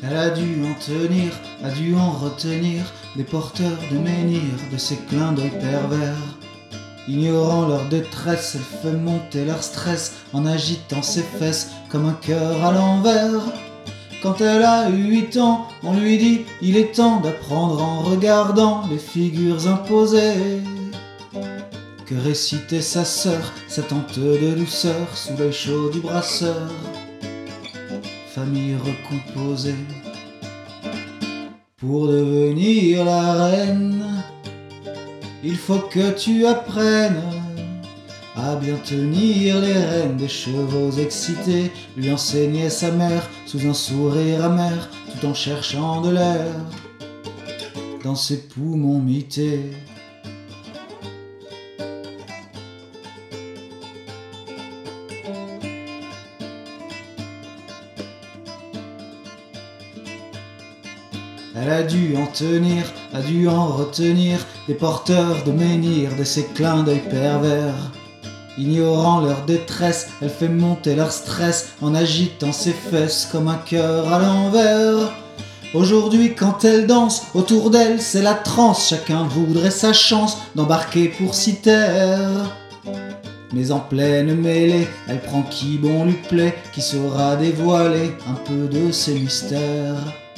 Elle a dû en tenir, a dû en retenir des porteurs de menhirs, de ces clins d'œil pervers. Ignorant leur détresse, elle fait monter leur stress en agitant ses fesses comme un cœur à l'envers. Quand elle a eu 8 ans, on lui dit il est temps d'apprendre en regardant les figures imposées. Que récitait sa sœur, sa tante de douceur, sous l'œil chaud du brasseur. Famille recomposée. Pour devenir la reine, il faut que tu apprennes à bien tenir les rênes des chevaux excités, lui enseignait sa mère sous un sourire amer, tout en cherchant de l'air dans ses poumons mités. Elle a dû en tenir, a dû en retenir des porteurs de menhirs, de ces clins d'œil pervers. Ignorant leur détresse, elle fait monter leur stress en agitant ses fesses comme un cœur à l'envers. Aujourd'hui quand elle danse, autour d'elle c'est la transe, chacun voudrait sa chance d'embarquer pour s'y taire. Mais en pleine mêlée, elle prend qui bon lui plaît, qui saura dévoiler un peu de ses mystères.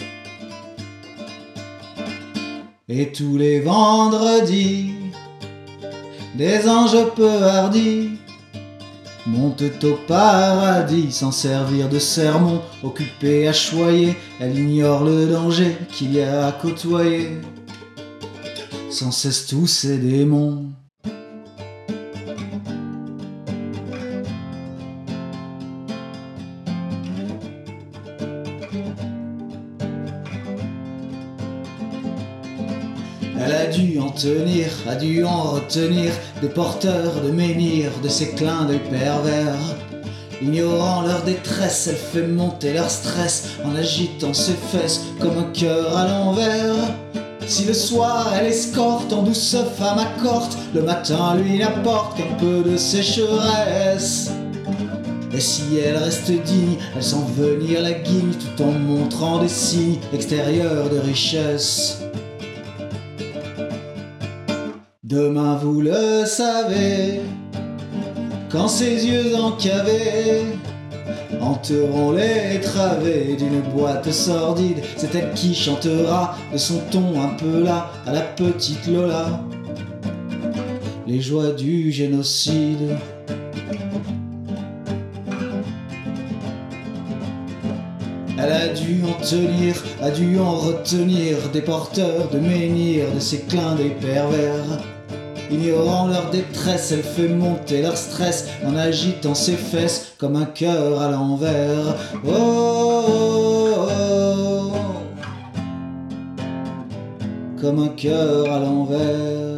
Et tous les vendredis, des anges peu hardis montent au paradis sans servir de sermon, occupée à choyer, elle ignore le danger qu'il y a à côtoyer sans cesse tous ces démons. Elle a dû en tenir, a dû en retenir des porteurs de menhirs, de ces clins d'œil pervers. Ignorant leur détresse, elle fait monter leur stress en agitant ses fesses comme un cœur à l'envers. Si le soir elle escorte en douce femme à corte, le matin lui n'apporte qu'un peu de sécheresse. Et si elle reste digne, elle sent venir la guigne tout en montrant des signes extérieurs de richesse. Demain vous le savez, quand ses yeux encavés hanteront les travées d'une boîte sordide, c'est elle qui chantera de son ton un peu là à la petite Lola les joies du génocide. Elle a dû en tenir, a dû en retenir des porteurs de menhirs, de ces clins d'œil pervers. Ignorant leur détresse, elle fait monter leur stress en agitant ses fesses comme un cœur à l'envers. Oh, oh, oh, comme un cœur à l'envers.